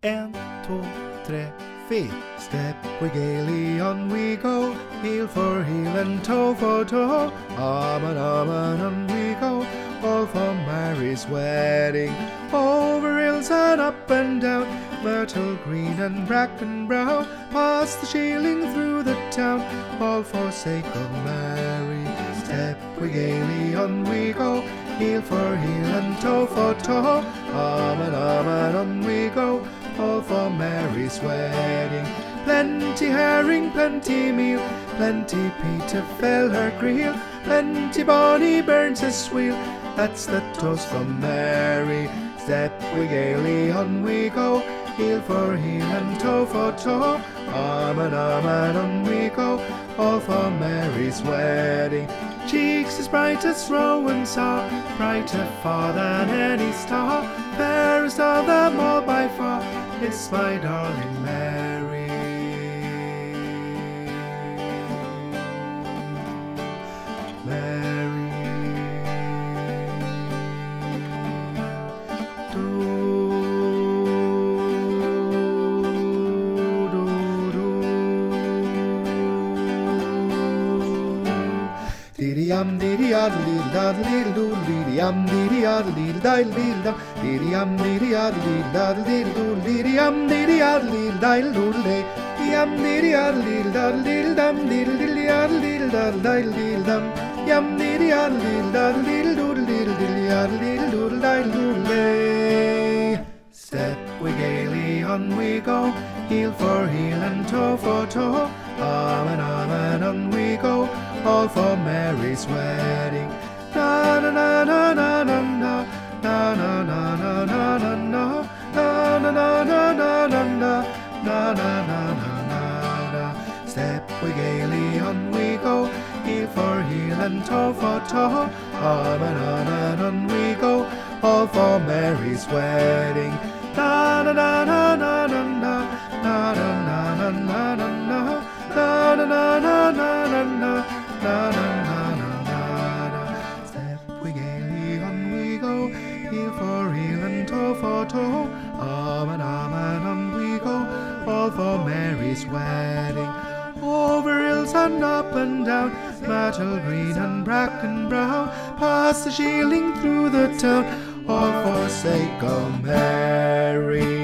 En, to, tre, fire. Step we gaily, on we go, heel for heel and toe for toe. Arm and on we go, all for Mary's wedding. Over hills and up and down, myrtle green and bracken brown, past the shieling through the town, all for sake of Mary. Step we gaily, on we go, heel for heel and toe for toe. Arm and on we go, all for Mary's wedding. Plenty herring, plenty meal, plenty peat to fill her creel, plenty bonny burns a sweel, that's the toast from Mary. Step we gaily, on we go, heel for heel and toe for toe. Arm and on we go, all for Mary's wedding. Cheeks as bright as rowan saw, brighter far than any star, fairest of them all by far, it's my darling Mary. Mary. Diddy-yum, diddy-yaddy-dee-daddle-dee-doo, diddy-yum, diddy-yaddy-dee-daddle-dee-dum, diddy-yum, diddy-yaddy-dee-daddle-dee-doo, diddy-yum, diddy-yaddy-dee-daddle-dee-day, yum, diddy-yaddy-dee-daddle-dee-dum, diddy-yaddy-dee-daddle-dee-dum, yum, diddy-yaddy-dee-daddle-dee-doo-diddy-yaddy-dee-daddle-dee-day. Step we gaily, on we go, heel for heel and toe for toe. Arm and on we go, all for Mary's wedding. Na na na na na na na, na na na na na na na, na na na na na na na, na na na na na. Step we gaily, on we go, heel for heel and toe for toe. Arm and on we go, all for Mary's wedding. Na na na na na na na, na na na na na na na, na na na na na na na, na na na na na. Step we gaily, on we go, heel for heel and toe for toe. Arm and on we go, all for Mary's wedding. Over hills and up and down, myrtle green and bracken brown, past the shieling through the town, all for sake of Mary.